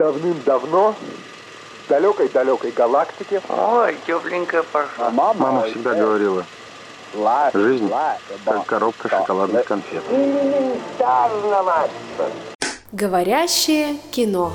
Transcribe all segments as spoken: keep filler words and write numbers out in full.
Давным-давно в далекой-далекой галактике. Ой, тепленькая пошла. Мама всегда говорила, жизнь как коробка шоколадных конфет. Говорящее кино.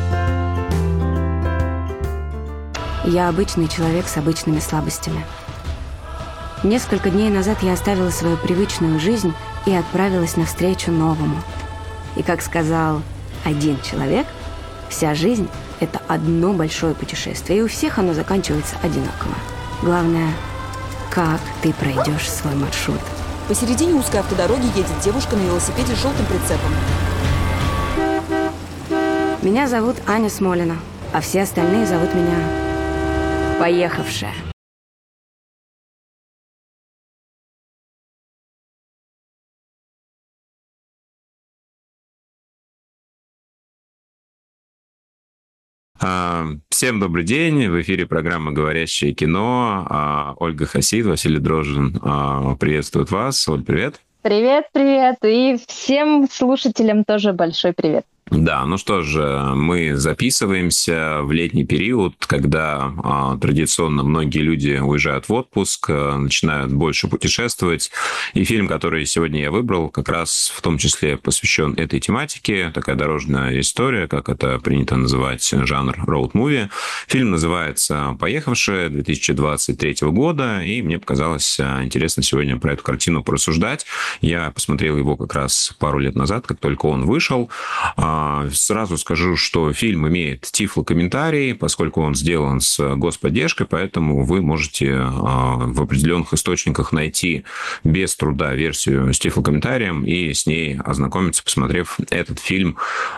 Я обычный человек с обычными слабостями. Несколько дней назад я оставила свою привычную жизнь и отправилась навстречу новому. И как сказал один человек, вся жизнь – это одно большое путешествие, и у всех оно заканчивается одинаково. Главное, как ты пройдешь свой маршрут. Посередине узкой автодороги едет девушка на велосипеде с желтым прицепом. Меня зовут Аня Смолина, а все остальные зовут меня Поехавшая. Всем добрый день. В эфире программа «Говорящее кино». Ольга Хасид, Василий Дрожжин приветствуют вас. Оль, привет. Привет, привет. И всем слушателям тоже большой привет. Да, ну что же, мы записываемся в летний период, когда а, традиционно многие люди уезжают в отпуск, а, начинают больше путешествовать. И фильм, который сегодня я выбрал, как раз в том числе посвящен этой тематике. Такая дорожная история, как это принято называть, жанр роуд-муви. Фильм называется «Поехавшая» две тысячи двадцать третьего года, и мне показалось интересно сегодня про эту картину порассуждать. Я посмотрел его как раз пару лет назад, как только он вышел. Сразу скажу, что фильм имеет тифлокомментарий, поскольку он сделан с господдержкой, поэтому вы можете в определенных источниках найти без труда версию с тифлокомментарием и с ней ознакомиться, посмотрев этот фильм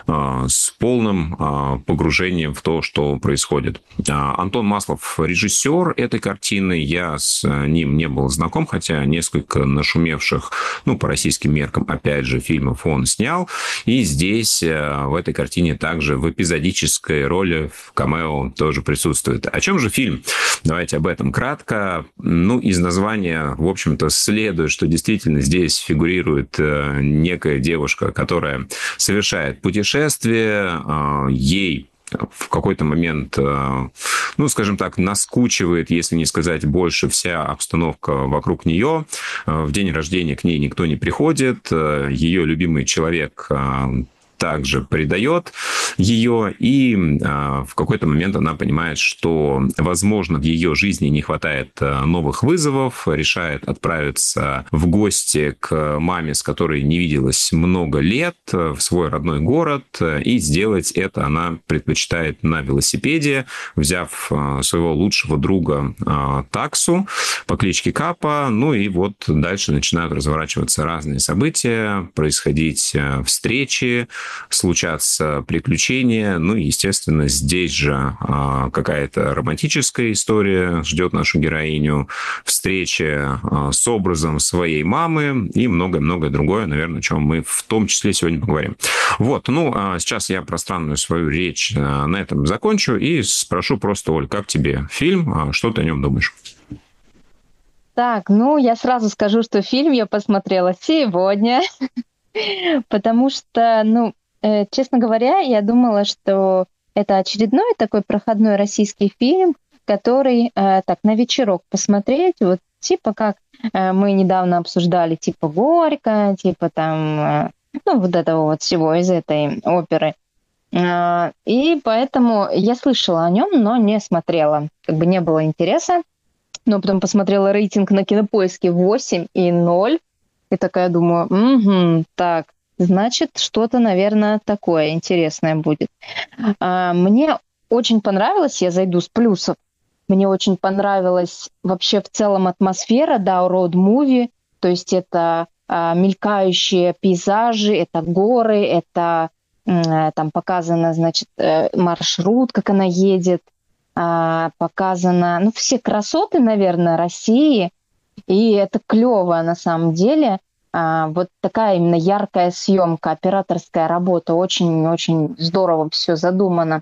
с полным погружением в то, что происходит. Антон Маслов режиссер этой картины. Я с ним не был знаком, хотя несколько нашумевших, ну, по российским меркам, опять же, фильмов он снял. И здесь в этой картине также в эпизодической роли в камео тоже присутствует. О чем же фильм? Давайте об этом кратко. Ну, из названия, в общем-то, следует, что действительно здесь фигурирует некая девушка, которая совершает путешествие. Ей в какой-то момент, ну, скажем так, наскучивает, если не сказать больше, вся обстановка вокруг нее. В день рождения к ней никто не приходит. Ее любимый человек также предает ее, и э, в какой-то момент она понимает, что, возможно, в ее жизни не хватает новых вызовов, решает отправиться в гости к маме, с которой не виделась много лет, в свой родной город, и сделать это она предпочитает на велосипеде, взяв своего лучшего друга э, Таксу по кличке Капа. Ну и вот дальше начинают разворачиваться разные события, происходить встречи, случаться приключения. Ну и, естественно, здесь же а, какая-то романтическая история ждет нашу героиню, встреча а, с образом своей мамы и многое-многое другое, наверное, о чем мы в том числе сегодня поговорим. Вот, ну, а сейчас я пространную свою речь а, на этом закончу и спрошу просто, Оль, как тебе фильм? А, что ты о нем думаешь? Так, ну, я сразу скажу, что фильм я посмотрела сегодня, потому что, ну, честно говоря, я думала, что это очередной такой проходной российский фильм, который э, так на вечерок посмотреть, вот типа как э, мы недавно обсуждали, типа «Горько», типа там, э, ну вот этого вот всего из этой оперы. Э, и поэтому я слышала о нем, но не смотрела, как бы не было интереса. Но потом посмотрела рейтинг на Кинопоиске восемь и ноль, и такая думаю, угу, так, значит, что-то, наверное, такое интересное будет. А, мне очень понравилось, я зайду с плюсов, мне очень понравилась вообще в целом атмосфера, да, роуд-муви, то есть это а, мелькающие пейзажи, это горы, это а, там показано, значит, маршрут, как она едет, а, показано, ну, все красоты, наверное, России, и это клево на самом деле. А, вот такая именно яркая съемка, операторская работа, очень-очень здорово все задумано.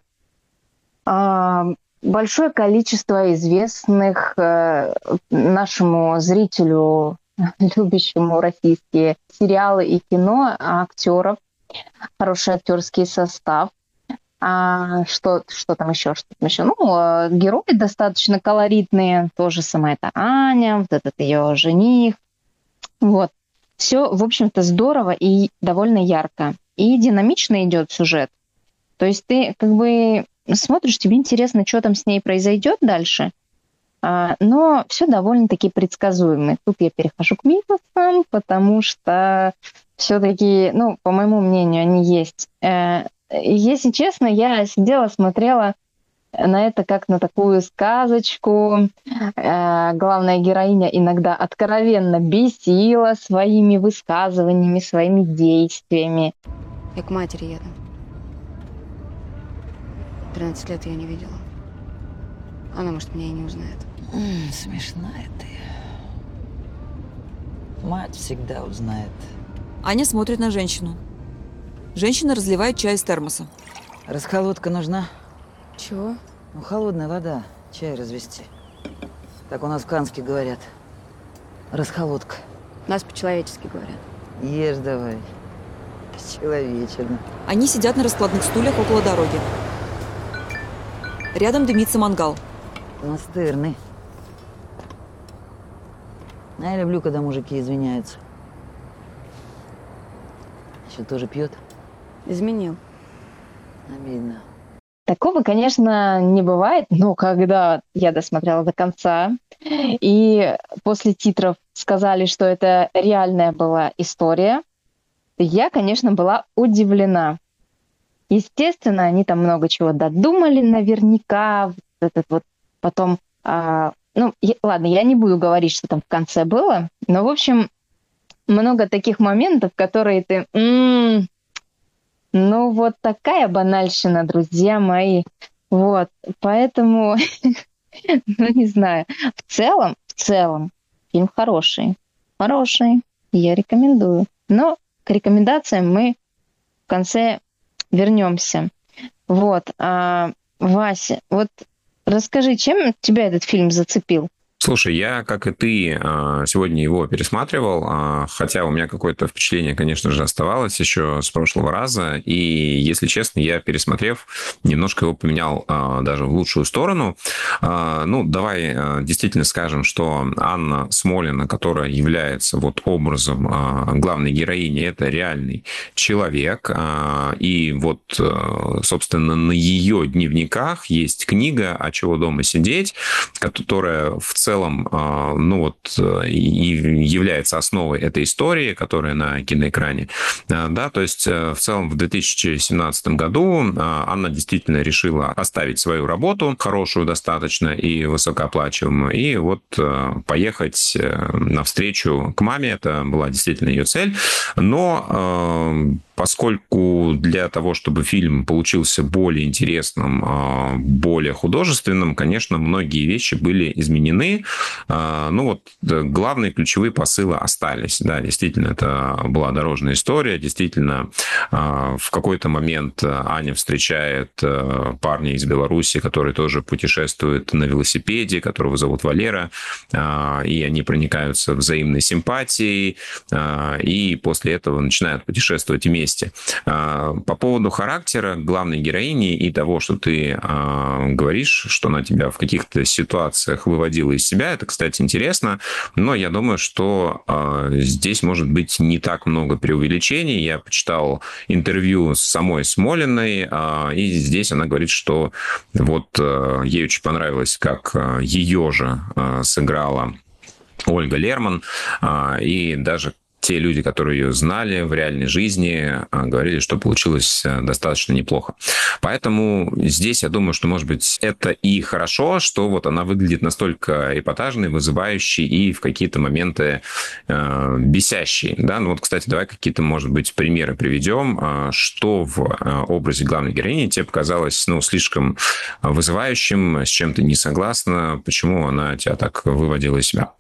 А, большое количество известных э, нашему зрителю, любящему российские сериалы и кино, актеров, хороший актерский состав. А что, что там еще? Что там еще? Ну, э, герои достаточно колоритные. Тоже сама эта Аня, вот этот ее жених. Вот. Все, в общем-то, здорово и довольно ярко. И динамично идет сюжет. То есть ты как бы смотришь, тебе интересно, что там с ней произойдет дальше. А, но все довольно-таки предсказуемо. Тут я перехожу к минусам, потому что все-таки, ну, по моему мнению, они есть. Э, Если честно, я сидела, смотрела на это как на такую сказочку. Э, Главная героиня иногда откровенно бесила своими высказываниями, своими действиями. Я к матери еду. тринадцать лет я не видела. Она, может, меня и не узнает. М, смешная ты. Мать всегда узнает. Аня смотрит на женщину. Женщина разливает чай из термоса. Расколотка нужна? Чего? Ну, холодная вода. Чай развести. Так у нас в Канске говорят. Расколотка. Нас по-человечески говорят. Ешь давай. Человечерно. Они сидят на раскладных стульях около дороги. Рядом дымится мангал. Настырный. А я люблю, когда мужики извиняются. Еще тоже пьет? Изменил. Обидно. Такого, конечно, не бывает, но когда я досмотрела до конца, и после титров сказали, что это реальная была история, я, конечно, была удивлена. Естественно, они там много чего додумали наверняка. Вот этот вот потом... А, ну, я, ладно, я не буду говорить, что там в конце было, но, в общем, много таких моментов, которые ты... М-м, ну, вот такая банальщина, друзья мои. Вот, поэтому, ну, не знаю. В целом, в целом, фильм хороший. Хороший, я рекомендую. Но к рекомендациям мы в конце вернемся. Вот, а, Вася, вот расскажи, чем тебя этот фильм зацепил? Слушай, я, как и ты, сегодня его пересматривал, хотя у меня какое-то впечатление, конечно же, оставалось еще с прошлого раза, и, если честно, я, пересмотрев, немножко его поменял даже в лучшую сторону. Ну, давай действительно скажем, что Анна Смолина, которая является вот образом главной героини, это реальный человек, и вот, собственно, на ее дневниках есть книга «А чего дома сидеть», которая в целом В целом, ну вот, и является основой этой истории, которая на киноэкране. Да, то есть, в целом, в две тысячи семнадцатом году Анна действительно решила оставить свою работу, хорошую достаточно и высокооплачиваемую, и вот поехать навстречу к маме. Это была действительно ее цель. Но поскольку для того, чтобы фильм получился более интересным, более художественным, конечно, многие вещи были изменены. Ну вот, главные ключевые посылы остались. Да, действительно, это была дорожная история. Действительно, в какой-то момент Аня встречает парня из Беларуси, который тоже путешествует на велосипеде, которого зовут Валера, и они проникаются взаимной симпатией, и после этого начинают путешествовать вместе. По поводу характера главной героини и того, что ты говоришь, что она тебя в каких-то ситуациях выводила из себя, это, кстати, интересно, но я думаю, что здесь может быть не так много преувеличений. Я почитал интервью с самой Смолиной, и здесь она говорит, что вот ей очень понравилось, как ее же сыграла Ольга Лерман, и даже те люди, которые ее знали в реальной жизни, говорили, что получилось достаточно неплохо. Поэтому здесь, я думаю, что, может быть, это и хорошо, что вот она выглядит настолько эпатажной, вызывающей и в какие-то моменты э, бесящей. Да? Ну вот, кстати, давай какие-то, может быть, примеры приведем. Что в образе главной героини тебе показалось, ну, слишком вызывающим, с чем ты не согласна, почему она тебя так выводила из себя?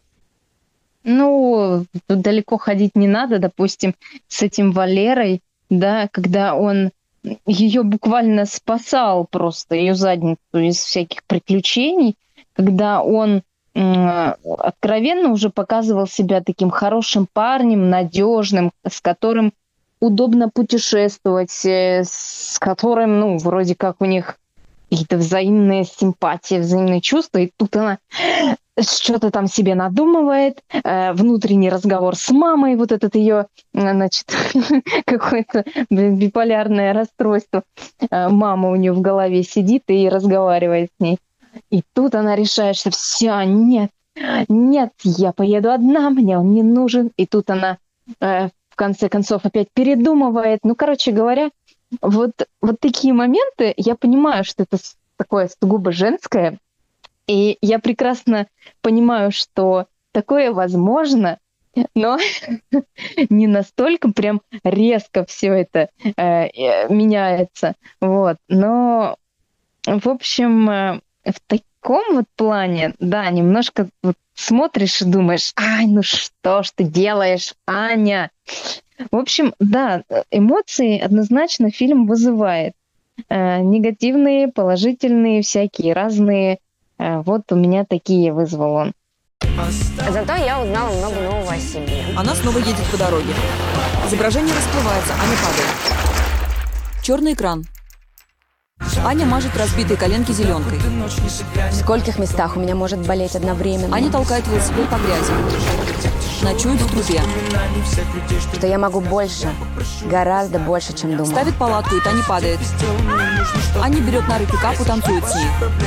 Ну, тут далеко ходить не надо, допустим, с этим Валерой, да, когда он ее буквально спасал просто, ее задницу из всяких приключений, когда он м, откровенно уже показывал себя таким хорошим парнем, надежным, с которым удобно путешествовать, э, с которым, ну, вроде как у них какие-то взаимные симпатии, взаимные чувства, и тут она что-то там себе надумывает, э, внутренний разговор с мамой, вот этот ее, значит, какое-то биполярное расстройство. Э, мама у нее в голове сидит и разговаривает с ней. И тут она решает, что все, нет, нет, я поеду одна, мне он не нужен. И тут она э, в конце концов опять передумывает. Ну, короче говоря, вот, вот такие моменты, я понимаю, что это такое сугубо женское, и я прекрасно понимаю, что такое возможно, но не настолько прям резко все это э, меняется. Вот. Но, в общем, э, в таком вот плане, да, немножко вот смотришь и думаешь, ай, ну что ж ты делаешь, Аня? В общем, да, эмоции однозначно фильм вызывает. Э, негативные, положительные, всякие разные. Э, вот у меня такие вызвал он. Зато я узнала много нового о себе. Она снова едет по дороге. Изображение расплывается, Аня падает. Черный экран. Аня мажет разбитые коленки зеленкой. В скольких местах у меня может болеть одновременно? Аня толкает велосипед по грязи. Ночует в трубе. Что я могу больше, гораздо больше, чем думала. Ставит палатку, и та не падает. Аня берет на руки капу, танцует с ней.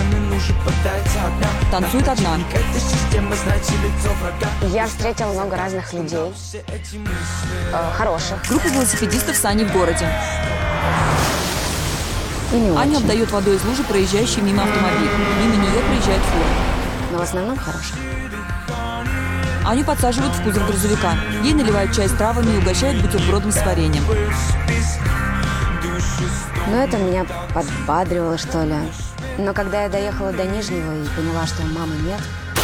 Танцует одна. Я встретила много разных людей. Э, хороших. Группа велосипедистов с Аней в городе. И не Аня очень. обдает водой из лужи, проезжающей мимо автомобиля. Мимо нее проезжает фура. Но в основном хороших. Аню подсаживают в кузов грузовика. Ей наливают чай с травами и угощают бутербродом с вареньем. Но это меня подбадривало, что ли. Но когда я доехала до Нижнего и поняла, что мамы нет,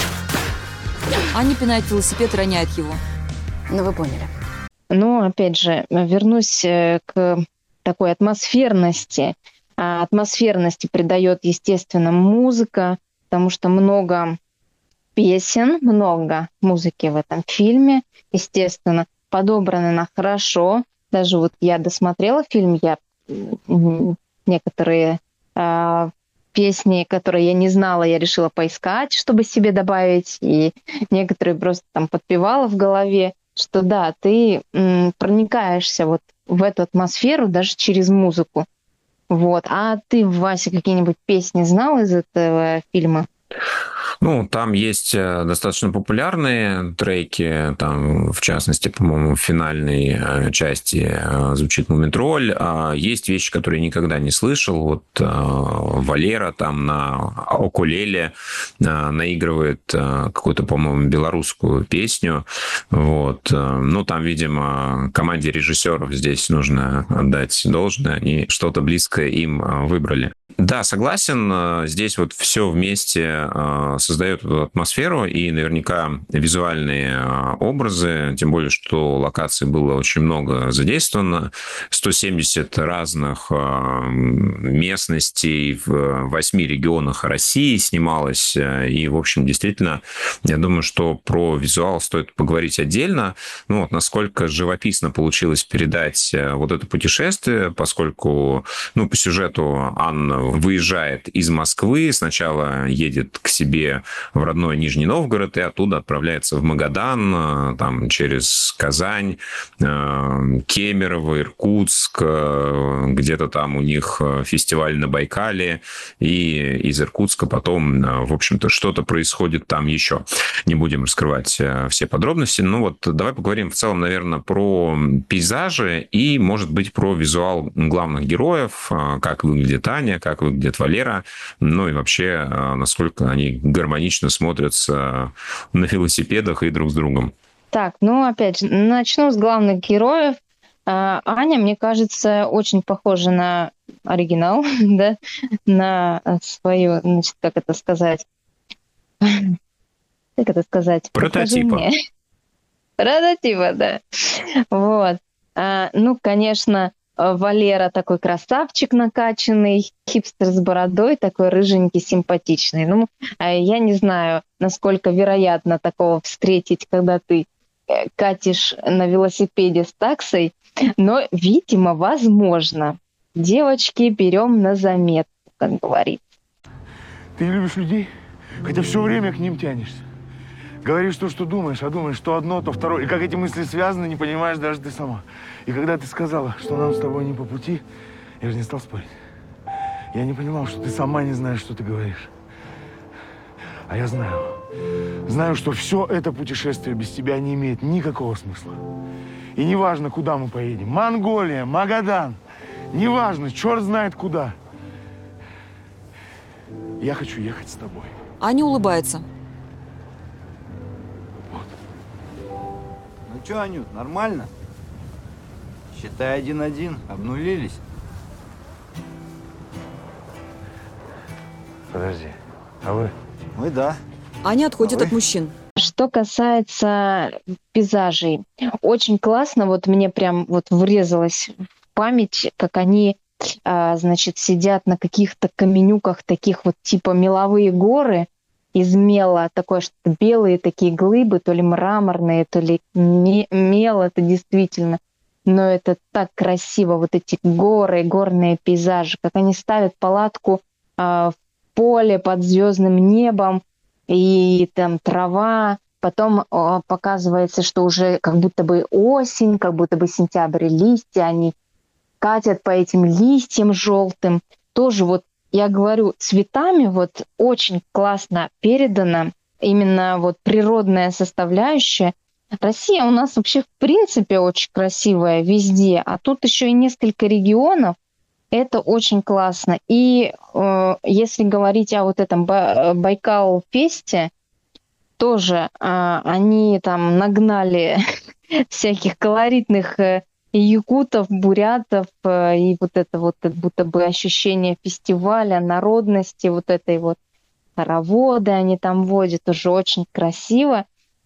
Аня пинает велосипед и роняет его. ну вы поняли. Но, опять же, вернусь э, к такой атмосферности. А атмосферности придает, естественно, музыка, потому что много песен, много музыки в этом фильме, естественно, подобрана она хорошо. Даже вот я досмотрела фильм, я м, некоторые а, песни, которые я не знала, я решила поискать, чтобы себе добавить, и некоторые просто там подпевала в голове, что да, ты м, проникаешься вот в эту атмосферу даже через музыку. Вот. А ты, Вася, какие-нибудь песни знал из этого фильма? Ну, там есть э, достаточно популярные треки, там, в частности, по-моему, в финальной э, части э, звучит «Мумитроль», а есть вещи, которые я никогда не слышал. Вот э, Валера там на укулеле э, наигрывает э, какую-то, по-моему, белорусскую песню. Вот. Э, ну, там, видимо, команде режиссеров здесь нужно отдать должное, они что-то близкое им э, выбрали. Да, согласен. Здесь вот все вместе создает эту атмосферу и наверняка визуальные образы, тем более, что локаций было очень много задействовано. сто семьдесят разных местностей в восьми регионах России снималось. И, в общем, действительно, я думаю, что про визуал стоит поговорить отдельно. Ну, вот, насколько живописно получилось передать вот это путешествие, поскольку, ну, по сюжету Анна выезжает из Москвы, сначала едет к себе в родной Нижний Новгород и оттуда отправляется в Магадан, там через Казань, Кемерово, Иркутск, где-то там у них фестиваль на Байкале, и из Иркутска потом, в общем-то, что-то происходит там еще. Не будем раскрывать все подробности. Ну вот давай поговорим в целом, наверное, про пейзажи и, может быть, про визуал главных героев, как выглядит Аня, как выглядит Валера, ну и вообще, насколько они гармонично смотрятся на велосипедах и друг с другом. Так, ну, опять же, начну с главных героев. А, Аня, мне кажется, очень похожа на оригинал, да, на свою, значит, как это сказать? Как это сказать? Прототипа. Прототипа, да. Вот. А, ну, конечно, Валера такой красавчик накачанный, хипстер с бородой, такой рыженький, симпатичный. Ну, я не знаю, насколько вероятно такого встретить, когда ты э, катишь на велосипеде с таксой, но, видимо, возможно. Девочки, берем на заметку, как говорится. Ты любишь людей, хотя все время к ним тянешься. Говоришь то, что думаешь, а думаешь то одно, то второе. И как эти мысли связаны, не понимаешь даже ты сама. И когда ты сказала, что нам с тобой не по пути, я же не стал спорить. Я не понимал, что ты сама не знаешь, что ты говоришь. А я знаю. Знаю, что все это путешествие без тебя не имеет никакого смысла. И неважно, куда мы поедем. Монголия, Магадан. Неважно, черт знает куда. Я хочу ехать с тобой. Аня улыбается. Ну что, Анют, нормально? Считай один-один, обнулились. Подожди, а вы? Мы да. Аня отходит А от мужчин. Что касается пейзажей, очень классно, вот мне прям вот врезалось в память, как они, а, значит, сидят на каких-то каменюках, таких вот типа меловые горы из мела, такое что белые такие глыбы, то ли мраморные, то ли ме- мел, это действительно. Но это так красиво, вот эти горы, горные пейзажи, как они ставят палатку а, в поле под звездным небом, и там трава, потом о, показывается, что уже как будто бы осень, как будто бы сентябрь, листья, они катят по этим листьям желтым. Тоже вот, я говорю, цветами вот очень классно передана именно вот природная составляющая. Россия у нас вообще в принципе очень красивая везде, а тут еще и несколько регионов. Это очень классно. И э, если говорить о вот этом Ба- Байкал-фесте, тоже э, они там нагнали всяких колоритных э, якутов, бурятов, э, и вот это вот как будто бы ощущение фестиваля, народности, вот этой вот хороводы они там водят, уже очень красиво.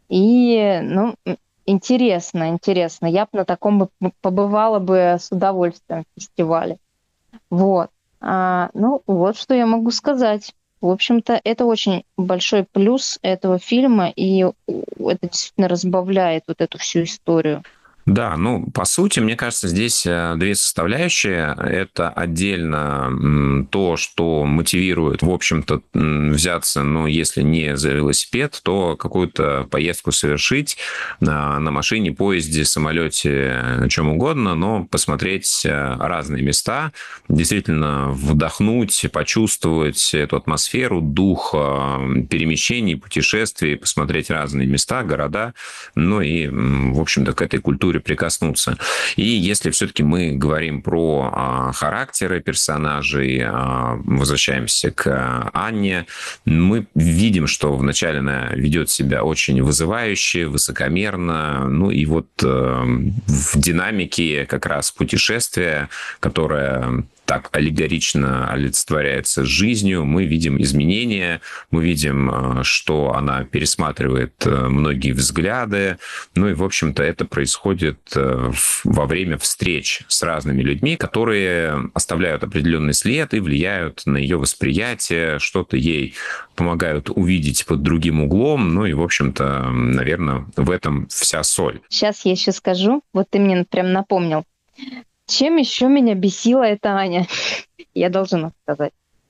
И, ну, интересно, интересно. Я бы на таком бы побывала бы с удовольствием в фестивале. Вот. А, ну, вот что я могу сказать. В общем-то, это очень большой плюс этого фильма, и это действительно разбавляет вот эту всю историю. Да, ну, по сути, мне кажется, здесь э, две составляющие. Это отдельно м, то, что мотивирует, в общем-то, м, взяться, ну, если не за велосипед, то какую-то поездку совершить на, на машине, поезде, самолете, на чем угодно, но посмотреть э, разные места, действительно вдохнуть, почувствовать эту атмосферу, дух э, перемещений, путешествий, посмотреть разные места, города, ну и, м, в общем-то, к этой культуре прикоснуться. И если все-таки мы говорим про а, характеры персонажей, а, возвращаемся к Анне, мы видим, что вначале она ведет себя очень вызывающе, высокомерно, ну и вот а, в динамике как раз путешествия, которое так аллегорично олицетворяется жизнью, мы видим изменения, мы видим, что она пересматривает многие взгляды, ну и, в общем-то, это происходит во время встреч с разными людьми, которые оставляют определенный след и влияют на ее восприятие, что-то ей помогают увидеть под другим углом, ну и, в общем-то, наверное, в этом вся соль. Сейчас я еще скажу, вот ты мне прям напомнил. Чем еще меня бесила эта Аня? Я должна сказать.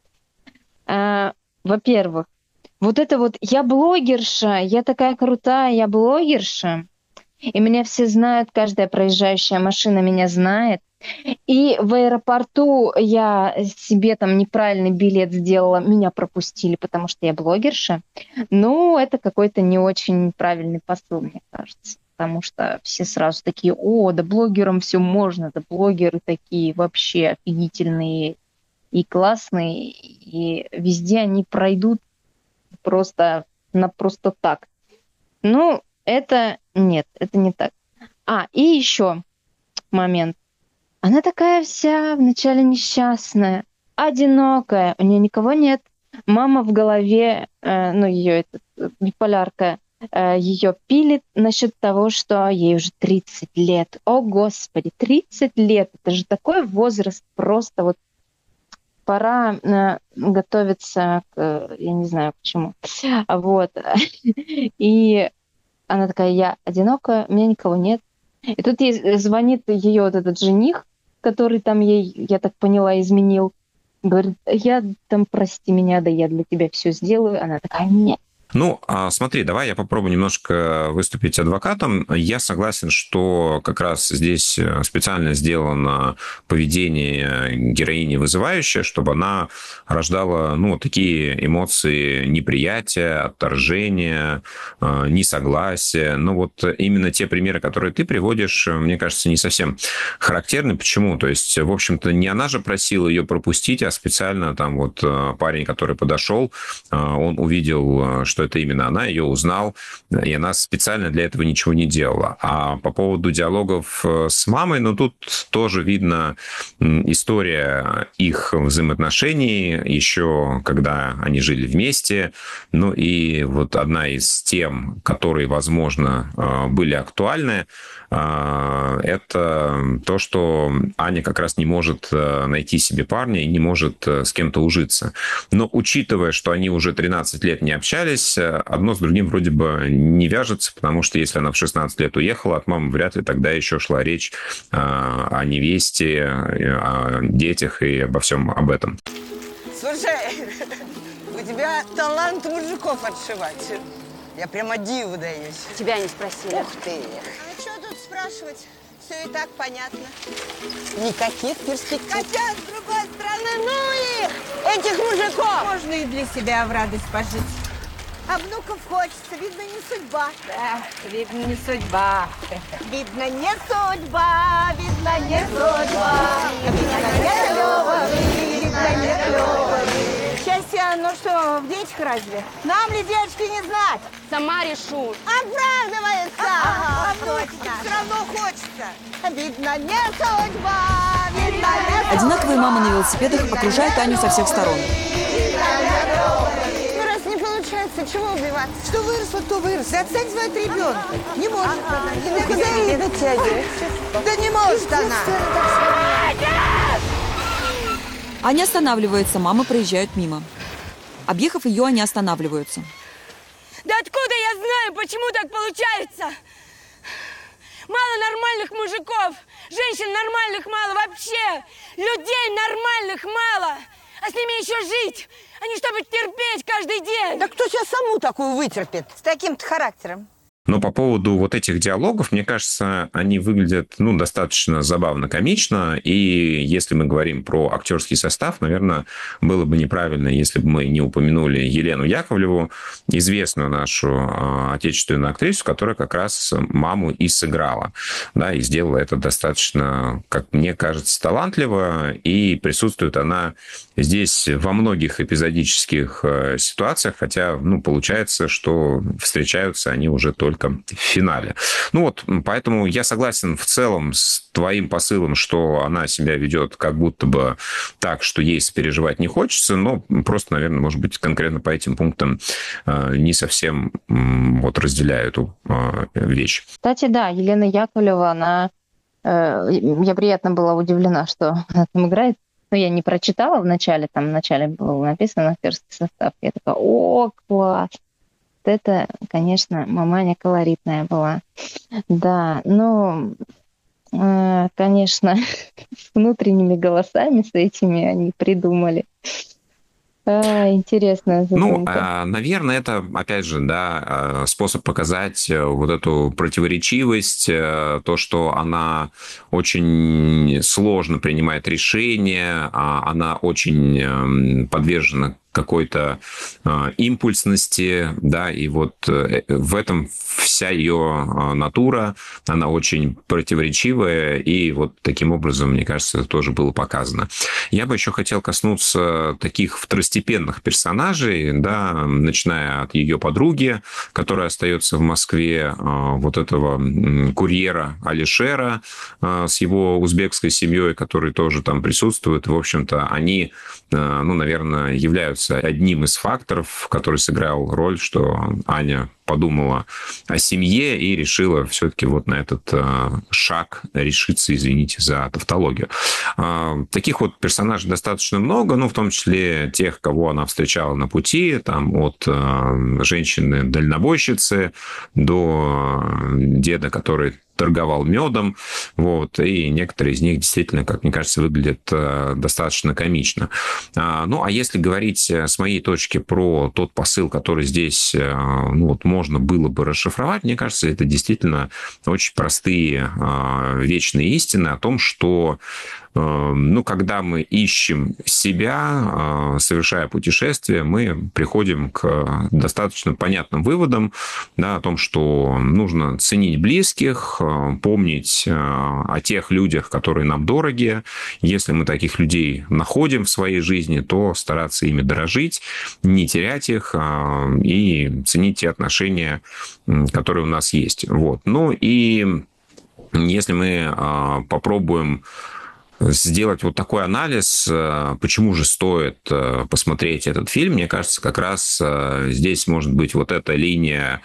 А, во-первых, вот это вот «я блогерша, я такая крутая, я блогерша», и меня все знают, каждая проезжающая машина меня знает. И в аэропорту я себе там неправильный билет сделала, меня пропустили, потому что я блогерша. Ну, это какой-то не очень правильный посыл, мне кажется. Потому что все сразу такие: о, да блогерам все можно, да блогеры такие вообще офигительные и классные, и везде они пройдут просто, на просто так. Ну, это нет, это не так. А, и еще момент. Она такая вся вначале несчастная, одинокая, у нее никого нет. Мама в голове, э, ну, ее биполярка, ее пилит насчет того, что ей уже тридцать лет. О, Господи, тридцать лет! Это же такой возраст, просто вот пора э, готовиться к, я не знаю к чему. Вот. И она такая, я одинокая, у меня никого нет. И тут ей звонит ее вот этот жених, который там ей, я так поняла, изменил. Говорит, я там, прости меня, да я для тебя все сделаю. Она такая, нет. Ну, смотри, давай я попробую немножко выступить адвокатом. Я согласен, что как раз здесь специально сделано поведение героини вызывающее, чтобы она рождала, ну, такие эмоции неприятия, отторжения, несогласия. Но вот именно те примеры, которые ты приводишь, мне кажется, не совсем характерны. Почему? То есть, в общем-то, не она же просила ее пропустить, а специально там вот парень, который подошел, он увидел, что это именно она, ее узнал, и она специально для этого ничего не делала. А по поводу диалогов с мамой, ну, тут тоже видно история их взаимоотношений, еще когда они жили вместе. Ну, и вот одна из тем, которые, возможно, были актуальны, это то, что Аня как раз не может найти себе парня и не может с кем-то ужиться. Но учитывая, что они уже тринадцать лет не общались, одно с другим вроде бы не вяжется, потому что если она в шестнадцать лет уехала от мамы, вряд ли тогда еще шла речь о невесте, о детях и обо всем об этом. Слушай, у тебя талант мужиков отшивать. Я прямо диву даюсь. Тебя не спросили. Ух ты. А что тут спрашивать? Все и так понятно. Никаких перспектив. Хотя, с другой стороны, ну их, этих мужиков! Можно и для себя в радость пожить. А внуков хочется, видно, не судьба. Да, видно, не судьба. Видно, не судьба, видно, не судьба. Видно, не любовь, видно, не любовь. Счастье, ну что, в детях разве? Нам ли, девочки, не знать? Сама решу. Оправдывается. Ага, а точно. Все равно хочется. Видно, не судьба, видно, не судьба. Одинаковые мамы на велосипедах окружают Аню со всех сторон. Ну, раз не получается, чего убиваться? Что выросло, то выросло. Отстань от ребенка. Не может она. Ага. Куда ее дотягивать? Да не может она. Аня останавливается, мамы проезжают мимо. Объехав ее, они останавливаются. Да откуда я знаю, почему так получается? Мало нормальных мужиков, женщин нормальных мало вообще, людей нормальных мало. А с ними еще жить, а не чтобы терпеть каждый день. Да кто сейчас саму такую вытерпит с таким-то характером? Но по поводу вот этих диалогов, мне кажется, они выглядят, ну, достаточно забавно, комично. И если мы говорим про актерский состав, наверное, было бы неправильно, если бы мы не упомянули Елену Яковлеву, известную нашу э, отечественную актрису, которая как раз маму и сыграла. Да, и сделала это достаточно, как мне кажется, талантливо. И присутствует она здесь во многих эпизодических э, ситуациях, хотя, ну, получается, что встречаются они уже только в финале. Ну вот, поэтому я согласен в целом с твоим посылом, что она себя ведет как будто бы так, что ей сопереживать не хочется, но просто, наверное, может быть, конкретно по этим пунктам не совсем вот разделяю эту вещь. Кстати, да, Елена Яковлева, она... Я приятно была удивлена, что она там играет. Но я не прочитала в начале, там в начале было написано актерский состав. Я такая, о, класс! Это, конечно, маманя колоритная была. Да, ну, э, конечно, с внутренними голосами, с этими они придумали. А, интересная задумка. Ну, наверное, это, опять же, да, способ показать вот эту противоречивость, то, что она очень сложно принимает решения, она очень подвержена какой-то э, импульсности, да, и вот э, в этом вся ее э, натура, она очень противоречивая, и вот таким образом, мне кажется, это тоже было показано. Я бы еще хотел коснуться таких второстепенных персонажей, да, начиная от ее подруги, которая остается в Москве, э, вот этого э, курьера Алишера э, с его узбекской семьей, который тоже там присутствует, в общем-то, они, э, ну, наверное, являются является одним из факторов, который сыграл роль, что Аня подумала о семье и решила все-таки вот на этот э, шаг решиться, извините за тавтологию. Э, таких вот персонажей достаточно много, ну, в том числе тех, кого она встречала на пути, там, от э, женщины-дальнобойщицы до деда, который торговал медом, вот, и некоторые из них действительно, как мне кажется, выглядят э, достаточно комично. А, ну, а если говорить с моей точки про тот посыл, который здесь, э, ну, вот, можно было бы расшифровать, мне кажется, это действительно очень простые э, вечные истины о том, что ну, когда мы ищем себя, совершая путешествие, мы приходим к достаточно понятным выводам, да, о том, что нужно ценить близких, помнить о тех людях, которые нам дороги. Если мы таких людей находим в своей жизни, то стараться ими дорожить, не терять их и ценить те отношения, которые у нас есть. Вот. Ну и если мы попробуем сделать вот такой анализ, почему же стоит посмотреть этот фильм, мне кажется, как раз здесь может быть вот эта линия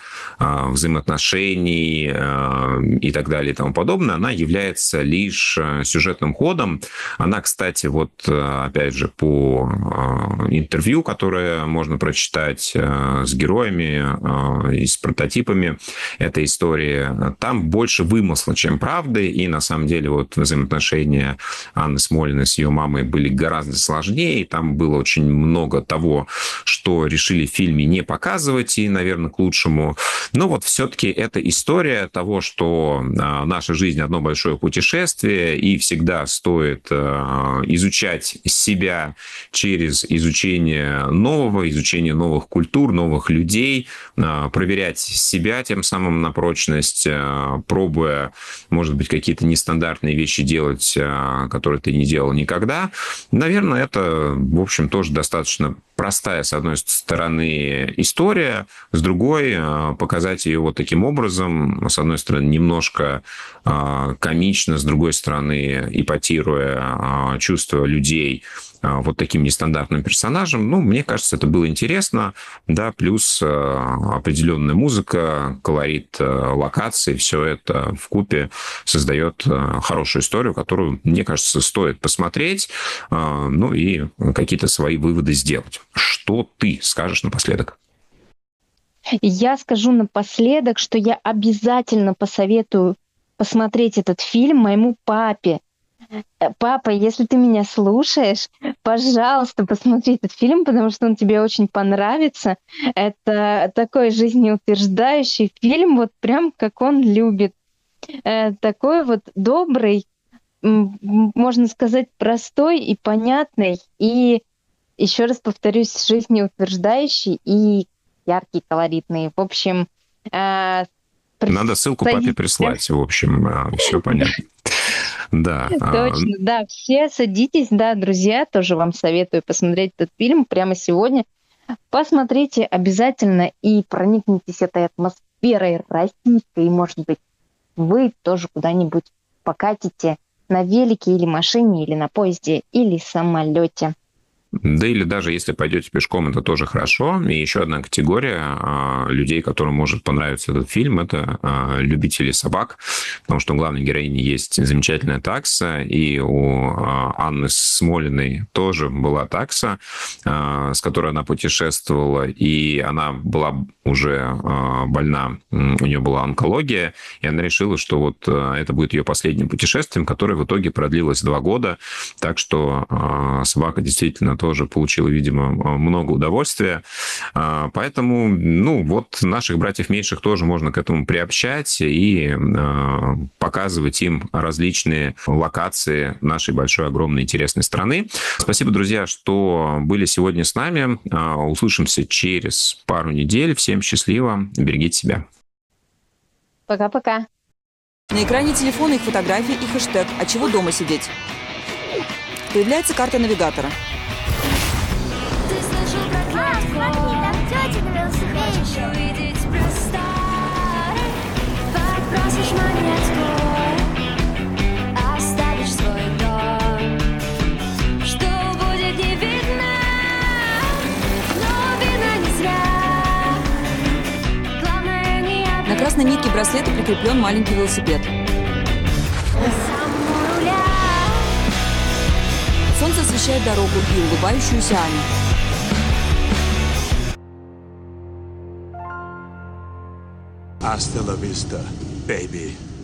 взаимоотношений и так далее и тому подобное, она является лишь сюжетным ходом. Она, кстати, вот опять же по интервью, которое можно прочитать с героями и с прототипами этой истории, там больше вымысла, чем правды, и на самом деле вот взаимоотношения Анны Смолиной с ее мамой были гораздо сложнее, и там было очень много того, что решили в фильме не показывать, и, наверное, к лучшему. Но вот все-таки это история того, что наша жизнь — одно большое путешествие, и всегда стоит изучать себя через изучение нового, изучение новых культур, новых людей, проверять себя тем самым на прочность, пробуя, может быть, какие-то нестандартные вещи делать, который ты не делал никогда. Наверное, это, в общем, тоже достаточно простая, с одной стороны, история, с другой, показать ее вот таким образом, с одной стороны, немножко комично, с другой стороны, ипотируя чувства людей вот таким нестандартным персонажем. Ну, мне кажется, это было интересно, да, плюс определенная музыка, колорит локаций, все это вкупе создает хорошую историю, которую, мне кажется, стоит посмотреть, ну и какие-то свои выводы сделать. Что ты скажешь напоследок? Я скажу напоследок, что я обязательно посоветую посмотреть этот фильм моему папе. Папа, если ты меня слушаешь, пожалуйста, посмотри этот фильм, потому что он тебе очень понравится. Это такой жизнеутверждающий фильм, вот прям как он любит. Такой вот добрый, можно сказать, простой и понятный. И еще раз повторюсь, жизнеутверждающий и яркий, колоритный. В общем... Надо ссылку папе прислать, в общем, все понятно. Да. Точно, да, все садитесь, да, друзья, тоже вам советую посмотреть этот фильм прямо сегодня. Посмотрите обязательно и проникнитесь этой атмосферой российской, и, может быть, вы тоже куда-нибудь покатите на велике или машине, или на поезде, или самолете. Да или даже если пойдете пешком, это тоже хорошо. И еще одна категория а, людей, которым может понравиться этот фильм, это а, любители собак, потому что у главной героини есть замечательная такса, и у а, Анны Смолиной тоже была такса, а, с которой она путешествовала, и она была уже а, больна, у нее была онкология, и она решила, что вот а, это будет ее последним путешествием, которое в итоге продлилось два года, так что а, собака действительно тоже получила, видимо, много удовольствия. Поэтому, ну, вот наших братьев меньших тоже можно к этому приобщать и показывать им различные локации нашей большой, огромной, интересной страны. Спасибо, друзья, что были сегодня с нами. Услышимся через пару недель. Всем счастливо. Берегите себя. Пока-пока. На экране телефона их фотографии и хэштег «А чего дома сидеть?». Появляется карта навигатора. Тетя на велосипеде. Увидеть просто. Попросишь монетку, оставишь свой дом. Что будет не видно, красной нитке браслета прикреплен маленький велосипед. Солнце освещает дорогу и улыбающуюся Аню. Hasta la vista, baby.